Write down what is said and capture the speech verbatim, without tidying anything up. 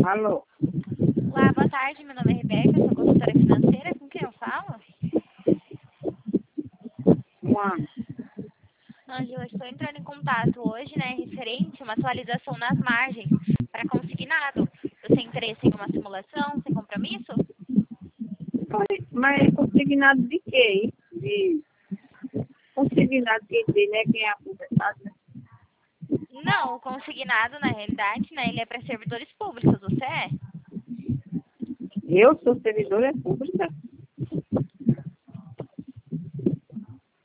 Alô? Olá, boa tarde. Meu nome é Rebeca, sou consultora financeira. Com quem eu falo? Juan. Ângela, estou entrando em contato hoje, né, referente a uma atualização nas margens para consignado. Você tem interesse em uma simulação sem compromisso? Mas, mas consignado de quê? De consignado de quê, né? Quem é aposentado, né? Não, o consignado, na realidade, né, ele é para servidores públicos. Você é? Eu sou servidora pública.